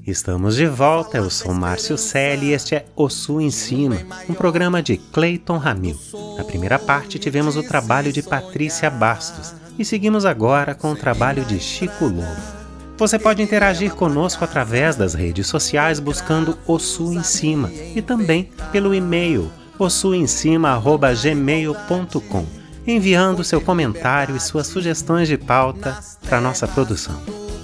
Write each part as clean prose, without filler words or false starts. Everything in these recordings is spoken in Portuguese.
Estamos de volta, eu sou Márcio Selle e este é O Sul em Cima, um programa de Cleiton Ramil. Na primeira parte tivemos o trabalho de Patrícia Bastos e seguimos agora com o trabalho de Chico Lobo. Você pode interagir conosco através das redes sociais buscando O Sul em Cima e também pelo e-mail osulemcima@gmail.com, enviando seu comentário e suas sugestões de pauta para nossa produção.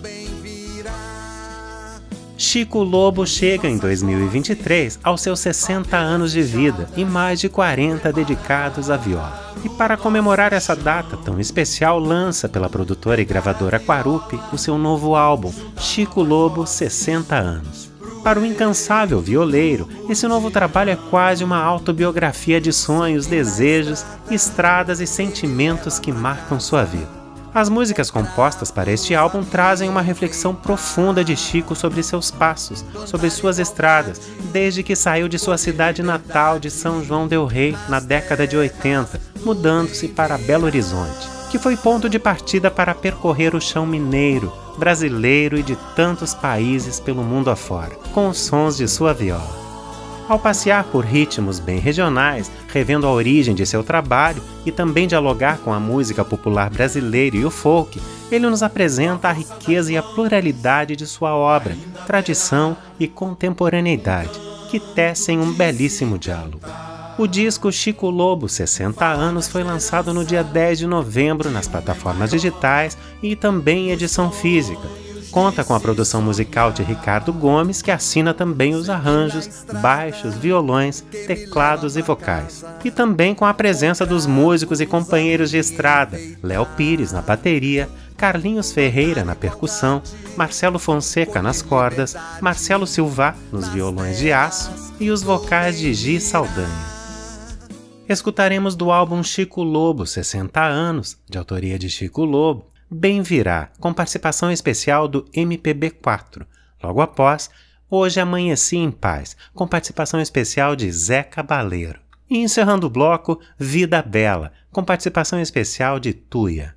Chico Lobo chega em 2023 aos seus 60 anos de vida e mais de 40 dedicados à viola. E para comemorar essa data tão especial, lança pela produtora e gravadora Quarupi o seu novo álbum, Chico Lobo 60 anos. Para o incansável violeiro, esse novo trabalho é quase uma autobiografia de sonhos, desejos, estradas e sentimentos que marcam sua vida. As músicas compostas para este álbum trazem uma reflexão profunda de Chico sobre seus passos, sobre suas estradas, desde que saiu de sua cidade natal de São João del Rei na década de 80, mudando-se para Belo Horizonte, que foi ponto de partida para percorrer o chão mineiro, brasileiro e de tantos países pelo mundo afora, com os sons de sua viola. Ao passear por ritmos bem regionais, revendo a origem de seu trabalho e também dialogar com a música popular brasileira e o folk, ele nos apresenta a riqueza e a pluralidade de sua obra, tradição e contemporaneidade, que tecem um belíssimo diálogo. O disco Chico Lobo 60 anos foi lançado no dia 10 de novembro nas plataformas digitais e também em edição física. Conta com a produção musical de Ricardo Gomes, que assina também os arranjos, baixos, violões, teclados e vocais. E também com a presença dos músicos e companheiros de estrada, Léo Pires na bateria, Carlinhos Ferreira na percussão, Marcelo Fonseca nas cordas, Marcelo Silva nos violões de aço e os vocais de Gi Saldanha. Escutaremos do álbum Chico Lobo 60 anos, de autoria de Chico Lobo, Bem Virá, com participação especial do MPB4. Logo após, Hoje Amanheci em Paz, com participação especial de Zé Cabaleiro. E encerrando o bloco, Vida Bela, com participação especial de Tuia.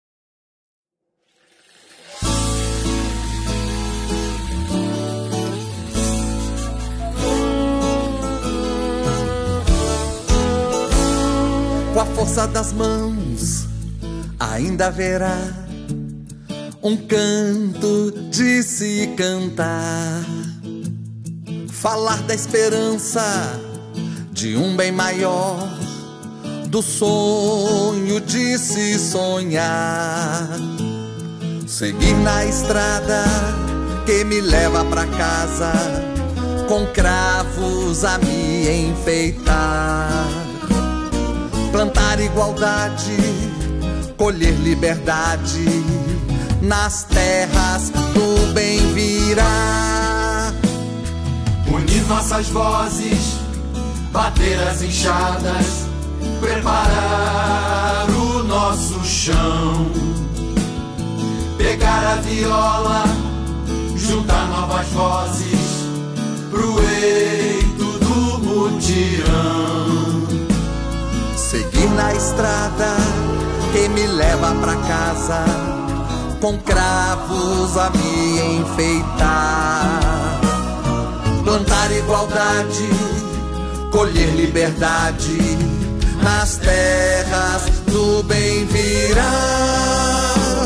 Com a força das mãos, ainda haverá um canto de se cantar, falar da esperança de um bem maior, do sonho de se sonhar, seguir na estrada que me leva pra casa, com cravos a me enfeitar, plantar igualdade, colher liberdade nas terras do bem virá. Unir nossas vozes, bater as enxadas, preparar o nosso chão, pegar a viola, juntar novas vozes pro eito do mutirão, seguir na estrada que me leva pra casa, com cravos a me enfeitar, plantar igualdade, colher liberdade nas terras do bem virá.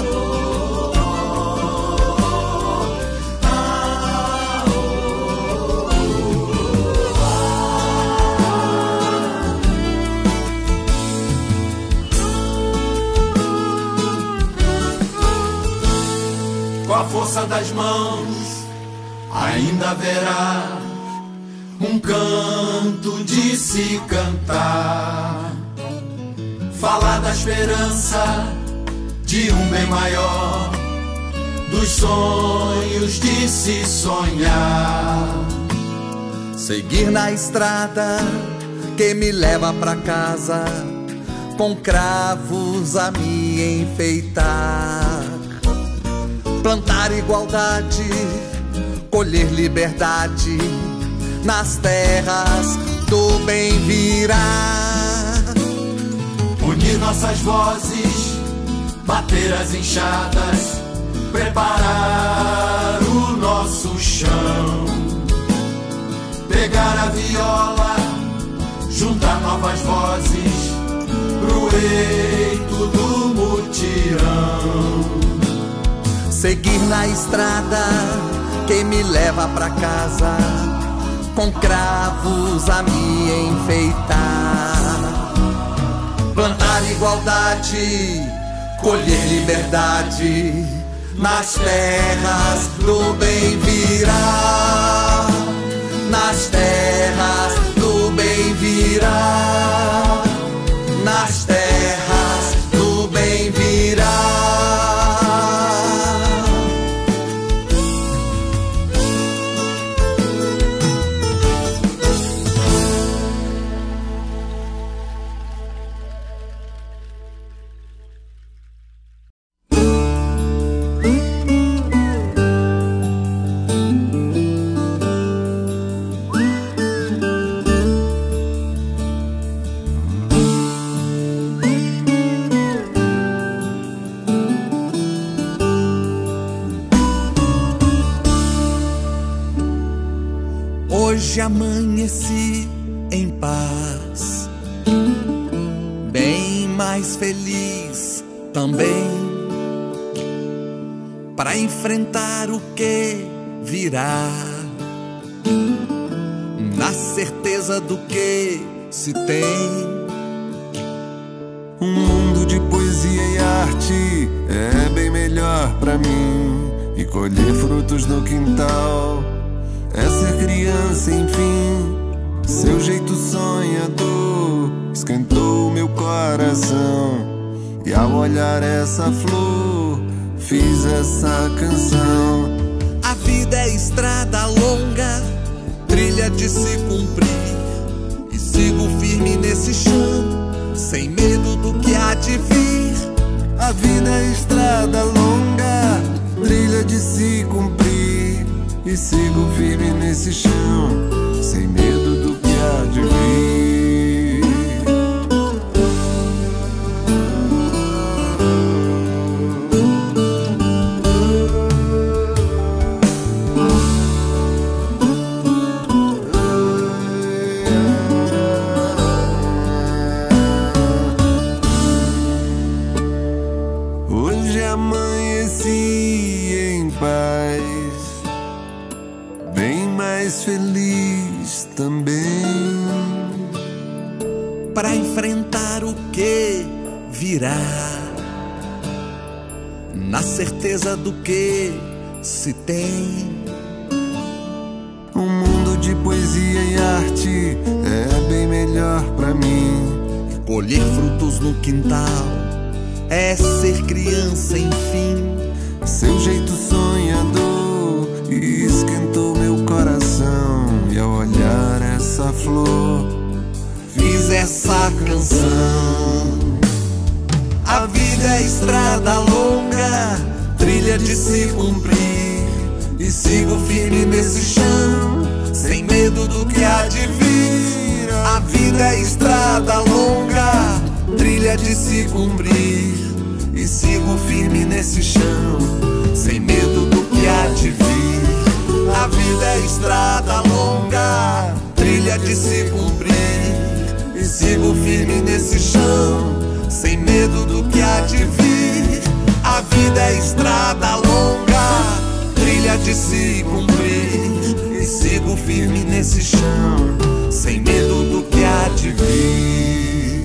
Com a força das mãos, ainda haverá um canto de se cantar, falar da esperança de um bem maior, dos sonhos de se sonhar, seguir na estrada que me leva pra casa, com cravos a me enfeitar, plantar igualdade, colher liberdade nas terras do bem virá. Unir nossas vozes, bater as enxadas, preparar o nosso chão. Pegar a viola, juntar novas vozes pro eito do mutirão. Seguir na estrada que me leva pra casa, com cravos a me enfeitar. Plantar igualdade, colher liberdade, nas terras do bem virá. Nas terras do bem virá. Nas terras do bem virá. Hoje amanheci em paz, bem mais feliz também, para enfrentar o que virá, na certeza do que se tem. Um mundo de poesia e arte é bem melhor pra mim, e colher frutos no quintal é ser criança, enfim. Seu jeito sonhador esquentou meu coração, e ao olhar essa flor fiz essa canção. A vida é estrada longa, trilha de se cumprir, e sigo firme nesse chão, sem medo do que há de vir. A vida é estrada longa, trilha de se cumprir, e sigo firme nesse chão, sem medo do que há de vir. Hoje amanheci em paz, bem mais feliz também, para enfrentar o que virá, na certeza do que se tem. Um mundo de poesia e arte é bem melhor pra mim, colher frutos no quintal é ser criança, enfim. Seu jeito sonhador esquentou meu coração, e ao olhar essa flor fiz essa canção. A vida é estrada longa, trilha de se cumprir, e sigo firme nesse chão, sem medo do que há de vir. A vida é estrada longa, trilha de se cumprir, e sigo firme nesse chão, sem medo do que há de vir. A vida é estrada longa, trilha de se cumprir, e sigo firme nesse chão, sem medo do que há de vir. A vida é estrada longa, trilha de se cumprir, e sigo firme nesse chão, sem medo do que há de vir.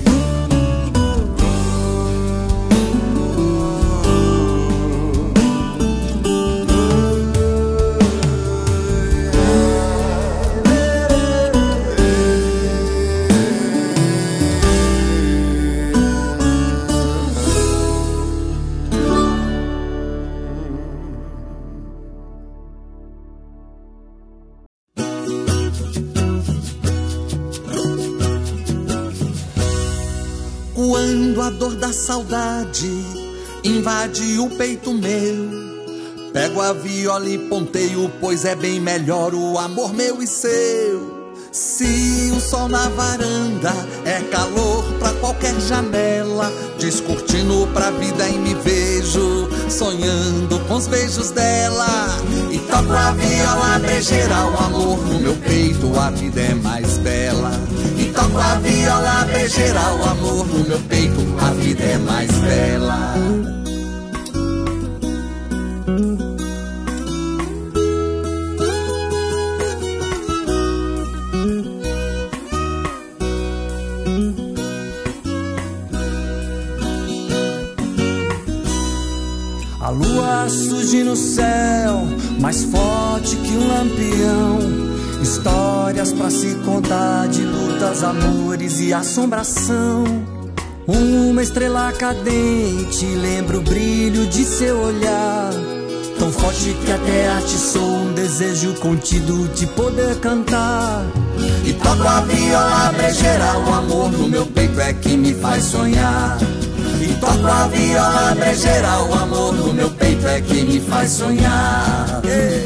Quando a dor da saudade invade o peito meu, pego a viola e ponteio, pois é bem melhor o amor meu e seu. Se o sol na varanda é calor pra qualquer janela, descortino pra vida e me vejo sonhando com os beijos dela. E toco a viola brejeira, o amor no meu peito, a vida é mais bela. E toco a viola brejeira, o amor no meu peito, a vida é mais bela. A lua surge no céu, mais forte que um lampião. Histórias pra se contar de lutas, amores e assombração. Uma estrela cadente lembra o brilho de seu olhar, tão forte que até atiçou um desejo contido de poder cantar. E toco a viola brejeira, o amor no meu peito é que me faz sonhar. E toco a viola brejeira, o amor no meu peito é que me faz sonhar.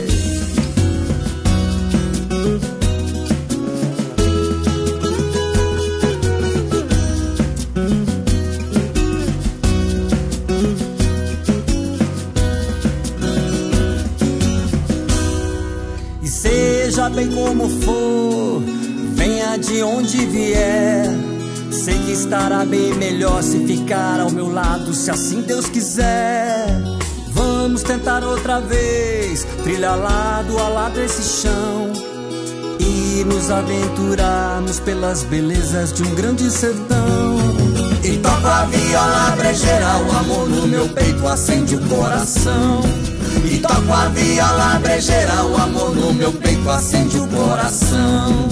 E seja bem como for, venha de onde vier, sei que estará bem melhor se ficar ao meu lado, se assim Deus quiser. Vamos tentar outra vez, trilhar lado a lado esse chão e nos aventurarmos pelas belezas de um grande sertão. E toco a viola brejeira, o amor no meu peito acende o coração. E toco a viola brejeira, o amor no meu peito acende o coração.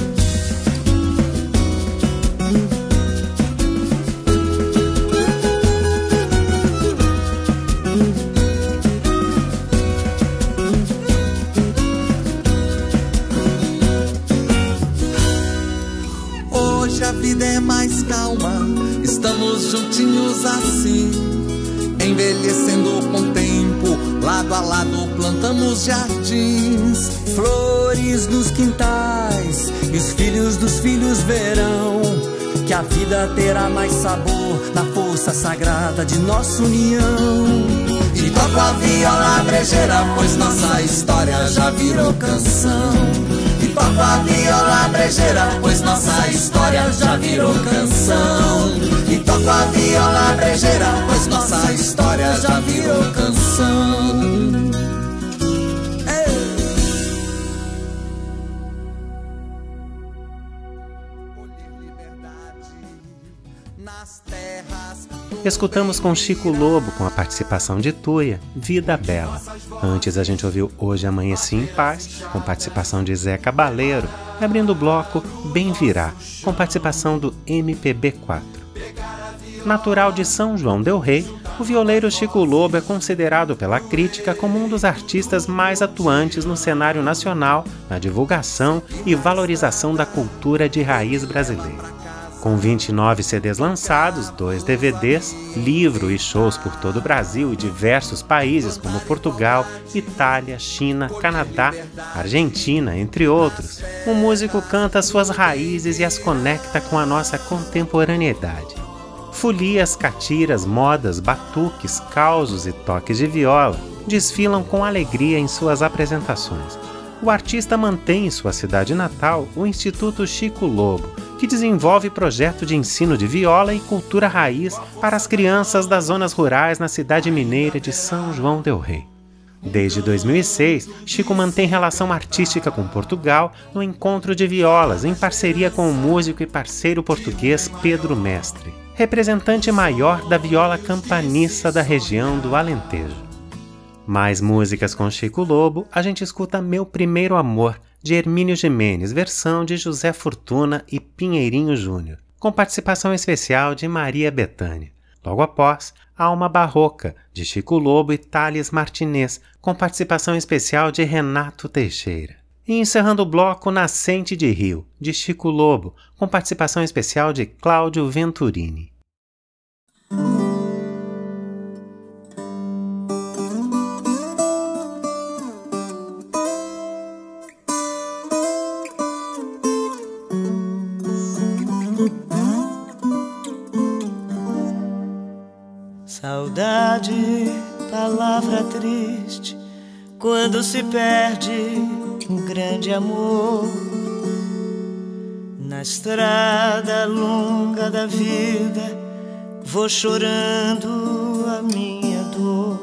Hoje a vida é mais calma, estamos juntinhos assim, envelhecendo com o tempo, lado a lado plantamos jardins, flores nos quintais, e os filhos dos filhos verão que a vida terá mais sabor na força sagrada de nossa união. E toco a viola brejeira, pois nossa história já virou canção. E toco a viola brejeira, pois nossa história já virou canção. E toco a viola brejeira, pois nossa história já virou canção. Escutamos com Chico Lobo, com a participação de Tuia, Vida Bela. Antes a gente ouviu Hoje Amanheci em Paz, com participação de Zé Cabaleiro, abrindo o bloco Bem Virá, com participação do MPB4. Natural de São João del Rei, o violeiro Chico Lobo é considerado pela crítica como um dos artistas mais atuantes no cenário nacional, na divulgação e valorização da cultura de raiz brasileira. Com 29 CDs lançados, 2 DVDs, livro e shows por todo o Brasil e diversos países como Portugal, Itália, China, Canadá, Argentina, entre outros, o músico canta suas raízes e as conecta com a nossa contemporaneidade. Folias, catiras, modas, batuques, causos e toques de viola desfilam com alegria em suas apresentações. O artista mantém em sua cidade natal o Instituto Chico Lobo, que desenvolve projeto de ensino de viola e cultura raiz para as crianças das zonas rurais na cidade mineira de São João del Rei. Desde 2006, Chico mantém relação artística com Portugal no Encontro de Violas, em parceria com o músico e parceiro português Pedro Mestre, representante maior da viola campaniça da região do Alentejo. Mais músicas com Chico Lobo, a gente escuta Meu Primeiro Amor, de Hermínio Gimenez, versão de José Fortuna e Pinheirinho Júnior, com participação especial de Maria Bethânia. Logo após, Alma Barroca, de Chico Lobo e Thales Martinez, com participação especial de Renato Teixeira. E encerrando o bloco Nascente de Rio, de Chico Lobo, com participação especial de Cláudio Venturini. Saudade, palavra triste, quando se perde um grande amor. Na estrada longa da vida, vou chorando a minha dor.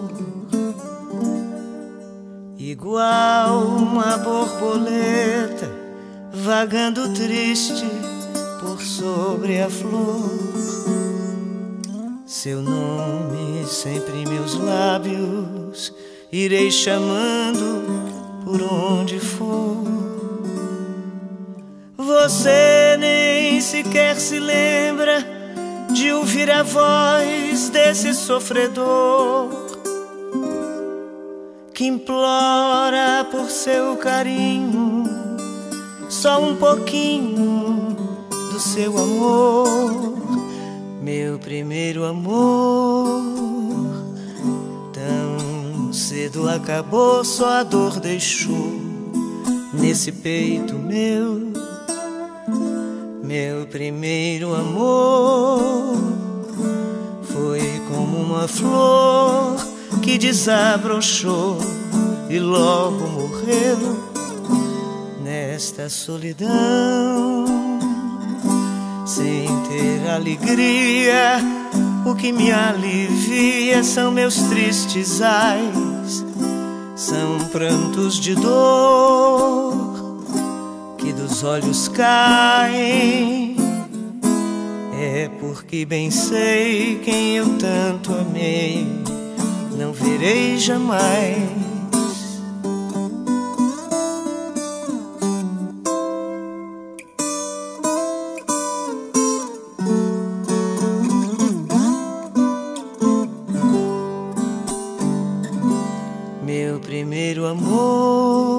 Igual uma borboleta, vagando triste por sobre a flor. Seu nome sempre em meus lábios, irei chamando por onde for. Você nem sequer se lembra de ouvir a voz desse sofredor que implora por seu carinho, só um pouquinho do seu amor. Meu primeiro amor, tão cedo acabou, só a dor deixou nesse peito meu. Meu primeiro amor foi como uma flor que desabrochou e logo morreu nesta solidão. Sem ter alegria, o que me alivia são meus tristes ais, são prantos de dor que dos olhos caem. É porque bem sei quem eu tanto amei, não verei jamais. Meu primeiro amor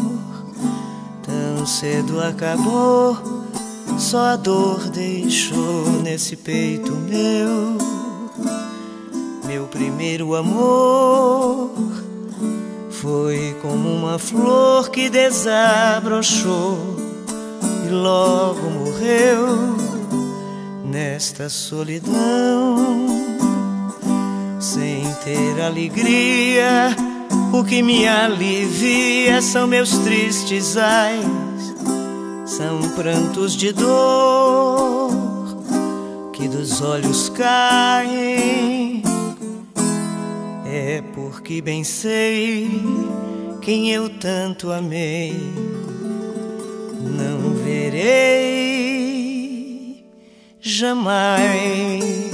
tão cedo acabou, só a dor deixou nesse peito meu. Meu primeiro amor foi como uma flor que desabrochou e logo morreu nesta solidão. Sem ter alegria, o que me alivia são meus tristes ais, são prantos de dor que dos olhos caem. É porque bem sei quem eu tanto amei, não verei jamais.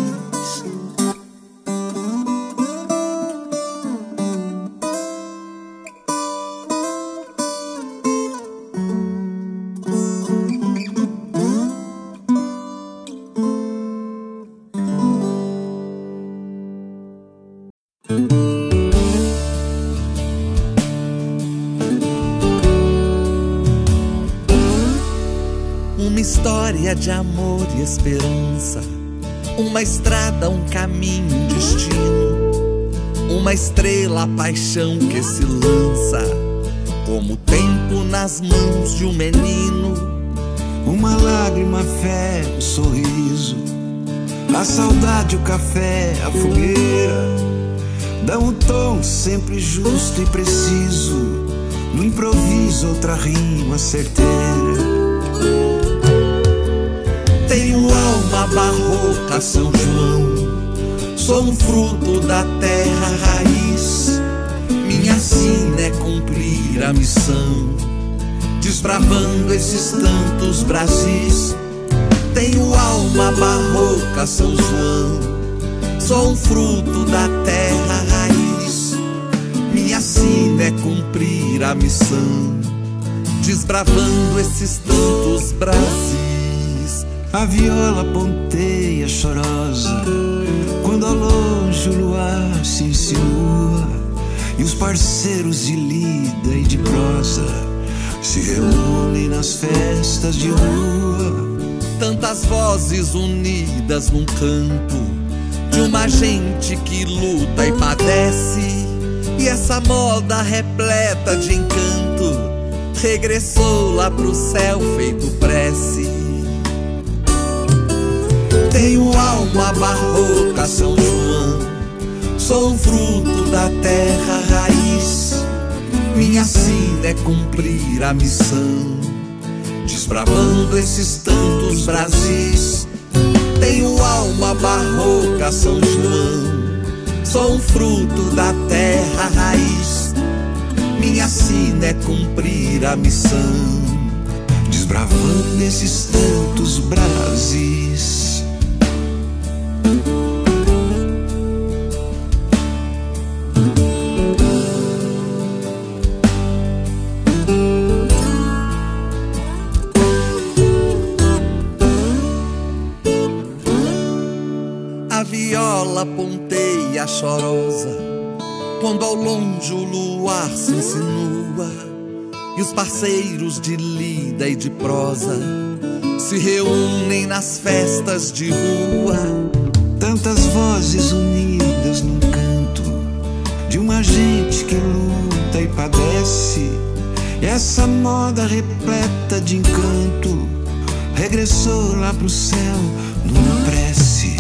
Uma história de amor e esperança, uma estrada, um caminho, um destino, uma estrela, a paixão que se lança como o tempo nas mãos de um menino. Uma lágrima, a fé, um sorriso, a saudade, o café, a fogueira, dão um tom sempre justo e preciso, no improviso outra rima certeira. Tenho alma barroca, São João, sou um fruto da terra raiz. Minha sina é cumprir a missão, desbravando esses tantos Brasis. Tenho alma barroca, São João, sou um fruto da terra raiz. Minha sina é cumprir a missão, desbravando esses tantos Brasis. A viola ponteia chorosa, quando ao longe o luar se insinua, e os parceiros de lida e de prosa se reúnem nas festas de rua. Tantas vozes unidas num canto, de uma gente que luta e padece, e essa moda repleta de encanto regressou lá pro céu feito prece. Tenho alma barroca, São João, Sou fruto da terra raiz, minha sina é cumprir a missão, desbravando esses tantos Brasis. Tenho alma barroca, São João. Sou um fruto da terra raiz, minha sina é cumprir a missão, desbravando esses tantos Brasis. A viola ponteia chorosa, quando ao longe o luar se insinua, e os parceiros de lida e de prosa se reúnem nas festas de rua. Tantas vozes unidas num canto de uma gente que luta e padece, e essa moda repleta de encanto regressou lá pro céu numa prece.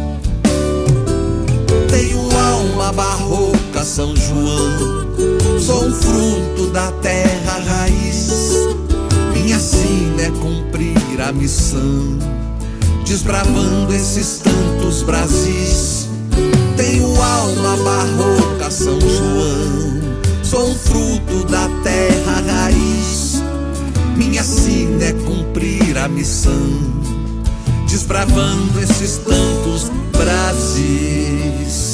Tenho alma barroca, São João. Sou um fruto da terra raiz, minha sina é cumprir a missão, desbravando esses tantos Brasis. Tenho alma barroca, São João. Sou um fruto da terra raiz, minha sina é cumprir a missão, desbravando esses tantos Brasis.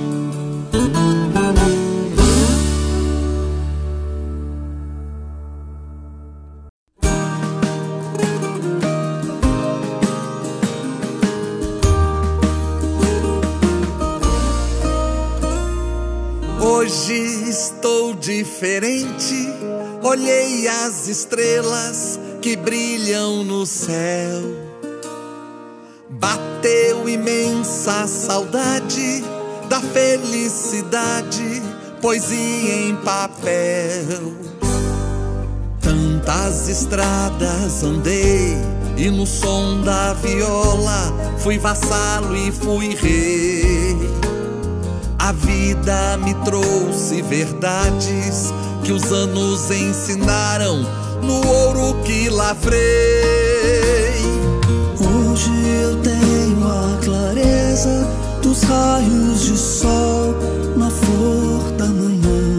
Hoje estou diferente, olhei as estrelas que brilham no céu. Bateu imensa saudade da felicidade, poesia em papel. Tantas estradas andei e no som da viola fui vassalo e fui rei. A vida me trouxe verdades que os anos ensinaram no ouro que lavrei. Hoje eu tenho a clareza dos raios de sol na flor da manhã,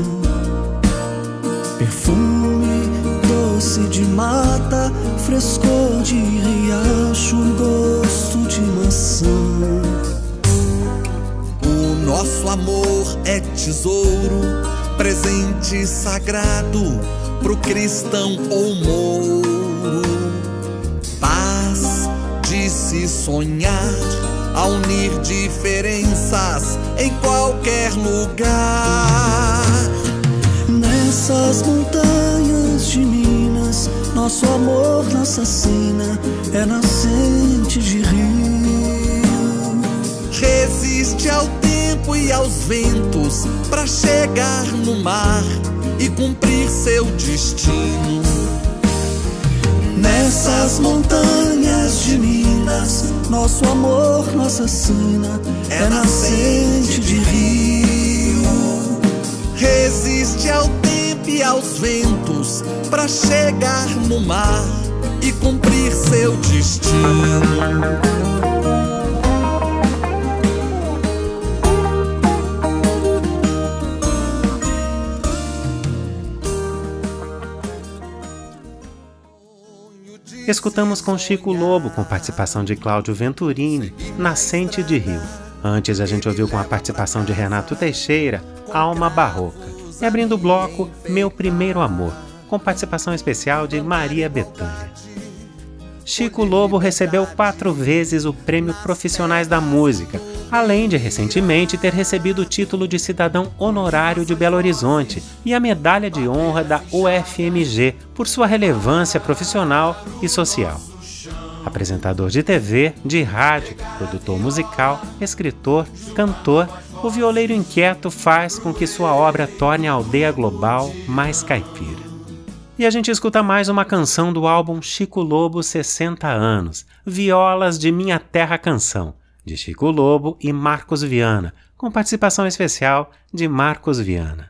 perfume doce de mata, frescor de riacho, gosto de maçã. Nosso amor é tesouro, presente sagrado pro cristão ou mouro. Paz de se sonhar, a unir diferenças em qualquer lugar. Nessas montanhas de Minas, nosso amor, nossa sina é nascente de rio. Resiste ao tempo e aos ventos pra chegar no mar e cumprir seu destino. Nessas montanhas de Minas, nosso amor, nossa sina é nascente de rio. Resiste ao tempo e aos ventos pra chegar no mar e cumprir seu destino. Escutamos com Chico Lobo, com participação de Cláudio Venturini, Nascente de Rio. Antes a gente ouviu com a participação de Renato Teixeira, Alma Barroca. E abrindo o bloco, Meu Primeiro Amor, com participação especial de Maria Bethânia. Chico Lobo recebeu 4 vezes o Prêmio Profissionais da Música, além de recentemente ter recebido o título de cidadão honorário de Belo Horizonte e a medalha de honra da UFMG por sua relevância profissional e social. Apresentador de TV, de rádio, produtor musical, escritor, cantor, o violeiro inquieto faz com que sua obra torne a aldeia global mais caipira. E a gente escuta mais uma canção do álbum Chico Lobo 60 anos, Violas de Minha Terra Canção, de Chico Lobo e Marcos Viana, com participação especial de Marcos Viana.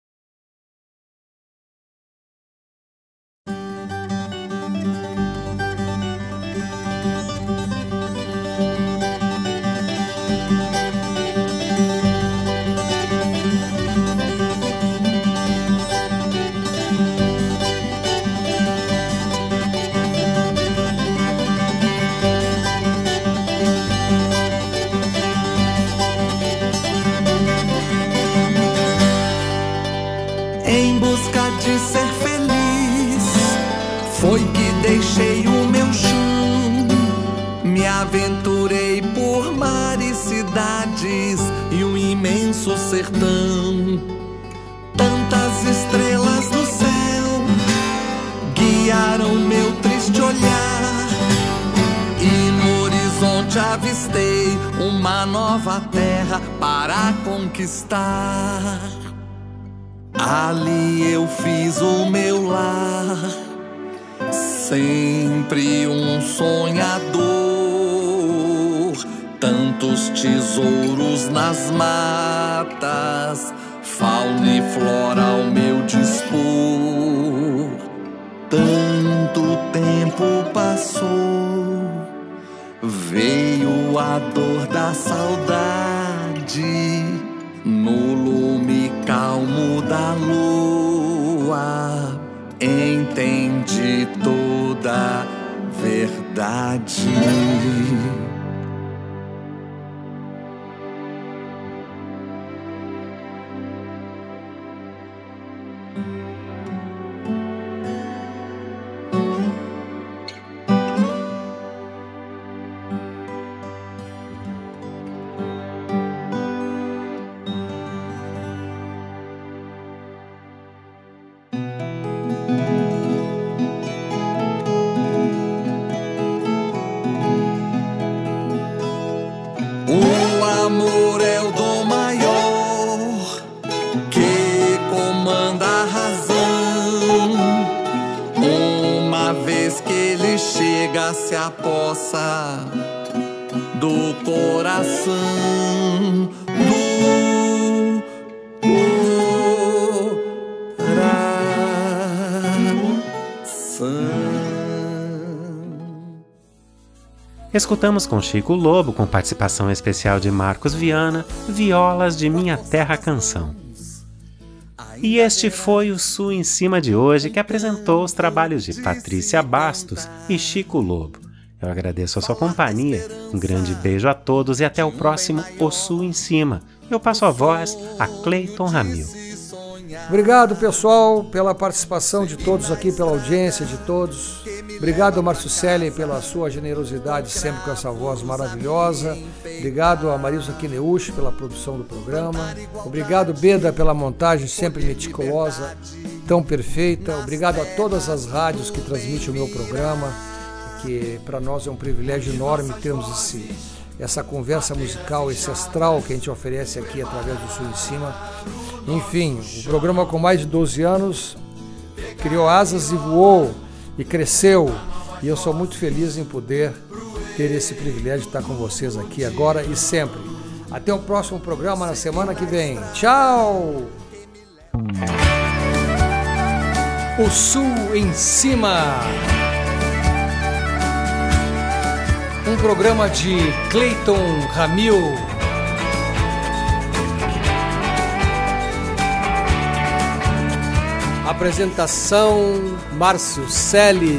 Em busca de ser feliz, foi que deixei o meu chão. Me aventurei por mares, cidades e um imenso sertão. Tantas estrelas no céu guiaram meu triste olhar, e no horizonte avistei uma nova terra para conquistar. Ali eu fiz o meu lar, sempre um sonhador. Tantos tesouros nas matas, fauna e flora ao meu dispor. Tanto tempo passou, veio a dor da saudade. No lume calmo da lua, entendi toda a verdade. Amor é o dom maior que comanda a razão. Uma vez que ele chega, se apossa do coração do coração. Escutamos com Chico Lobo, com participação especial de Marcos Viana, Violas de Minha Terra Canção. E este foi o Sul em Cima de hoje, que apresentou os trabalhos de Patrícia Bastos e Chico Lobo. Eu agradeço a sua companhia, um grande beijo a todos e até o próximo O Sul em Cima. Eu passo a voz a Cleiton Ramil. Obrigado, pessoal, pela participação de todos aqui, pela audiência de todos. Obrigado, Márcio Selle, pela sua generosidade sempre com essa voz maravilhosa. Obrigado a Marilza Kineuchi pela produção do programa. Obrigado, Beda, pela montagem sempre meticulosa, tão perfeita. Obrigado a todas as rádios que transmitem o meu programa, que para nós é um privilégio enorme termos essa conversa musical, esse astral que a gente oferece aqui através do Sul em Cima. Enfim, o programa com mais de 12 anos criou asas e voou e cresceu, e eu sou muito feliz em poder ter esse privilégio de estar com vocês aqui agora e sempre. Até o próximo programa na semana que vem. Tchau! O Sul em Cima, um programa de Cleiton Ramil. Apresentação Márcio Selle.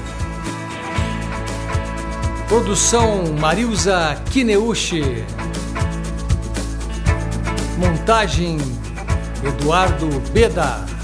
Produção Marilza Kineuchi. Montagem Eduardo Beda.